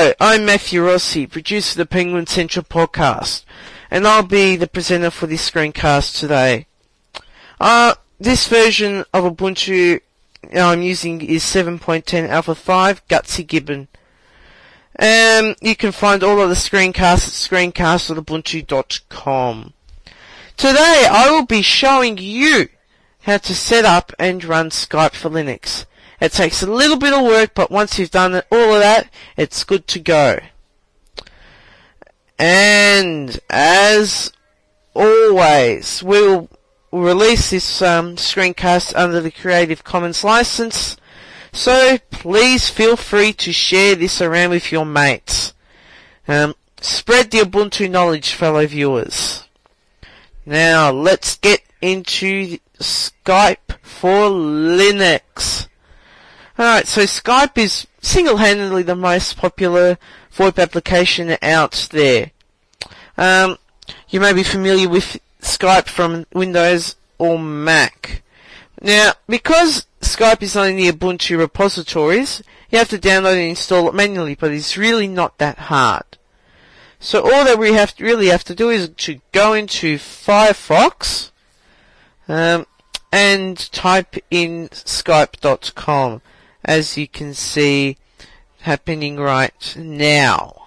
Hello, I'm Matthew Rossi, producer of the Penguin Central podcast, and I'll be the presenter for this screencast today. This version of Ubuntu I'm using is 7.10 Alpha 5 Gutsy Gibbon. You can find all of the screencasts at screencast.ubuntu.com. Today I will be showing you how to set up and run Skype for Linux. It takes a little bit of work, but once you've done all of that, it's good to go. And as always, we'll release this screencast under the Creative Commons license, so please feel free to share this around with your mates. Spread the Ubuntu knowledge, fellow viewers. Now, let's get into Skype for Linux. Alright, so Skype is single-handedly the most popular VoIP application out there. You may be familiar with Skype from Windows or Mac. Now, because Skype is not in the Ubuntu repositories, you have to download and install it manually, but it's really not that hard. So all that we really have to do is to go into Firefox, and type in skype.com. As you can see happening right now.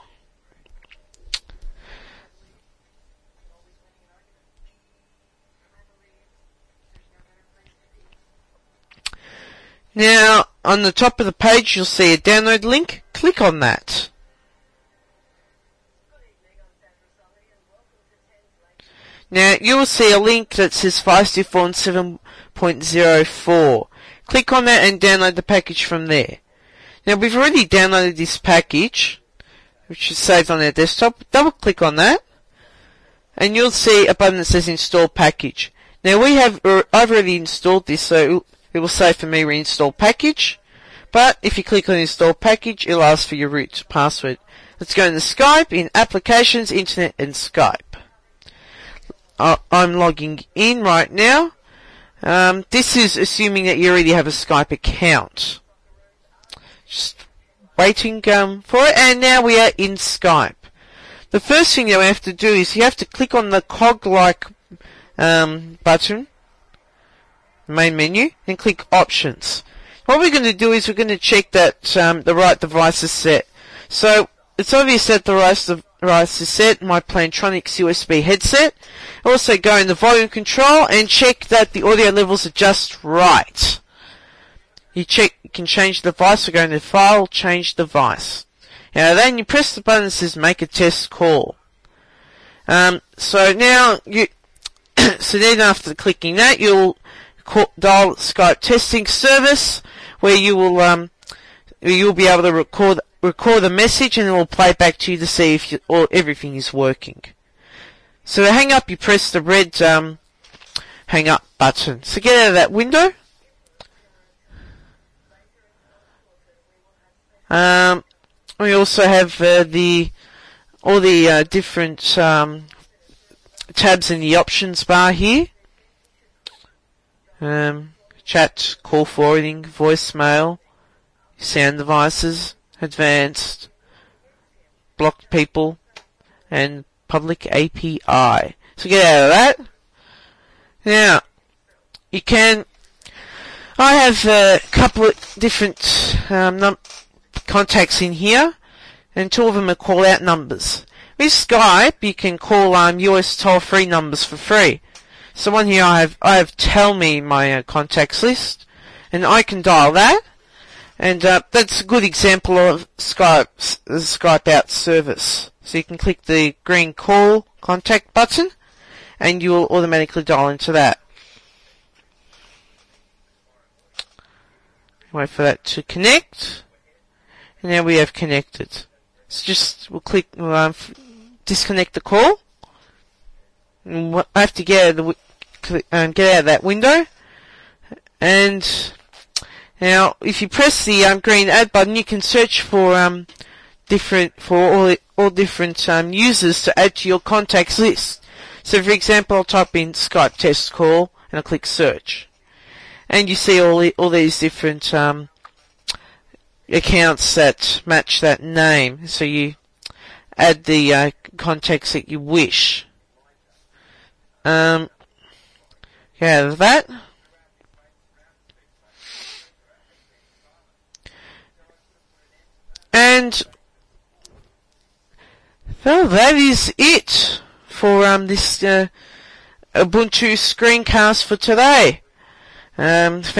Now, on the top of the page you'll see a download link. Click on that. Now, you will see a link that says FireStick 7.04. Click on that and download the package from there. Now, we've already downloaded this package, which is saved on our desktop. Double click on that, and you'll see a button that says Install Package. Now, I've already installed this, so it will say for me Reinstall Package. But if you click on Install Package, it'll ask for your root password. Let's go into Skype, in Applications, Internet, and Skype. I'm logging in right now. This is assuming that you already have a Skype account. Just waiting for it, and now we are in Skype. The first thing that we have to do is you have to click on the cog-like button, main menu, and click Options. What we're going to do is we're going to check that the right device is set. So it's obvious that the right device is set, my Plantronics USB headset. Also go in the volume control and check that the audio levels are just right. You can change the device, so go into File, Change Device. Now then you press the button that says Make a Test Call. So then after clicking that, you'll dial Skype Testing Service, where you will you'll be able to record the message, and it will play back to you to see if everything is working. So to hang up, you press the red hang up button. So get out of that window. We also have all the different tabs in the options bar here. Chat, call forwarding, voicemail, sound devices, advanced, blocked people, and public API. So get out of that. Now, I have a couple of different contacts in here, and two of them are call out numbers. With Skype, you can call US toll-free numbers for free. So one here I have Tell Me, my contacts list, and I can dial that. And that's a good example of Skype out service. So you can click the green call contact button, and you will automatically dial into that. Wait for that to connect. And now we have connected. So we'll disconnect the call. And I have to get out of that window. And now, if you press the green add button, you can search for all different users to add to your contacts list. So, for example, I'll type in Skype test call and I'll click search, and you see all these different accounts that match that name. So you add the contacts that you wish. Yeah, that. And well, that is it for this Ubuntu screencast for today.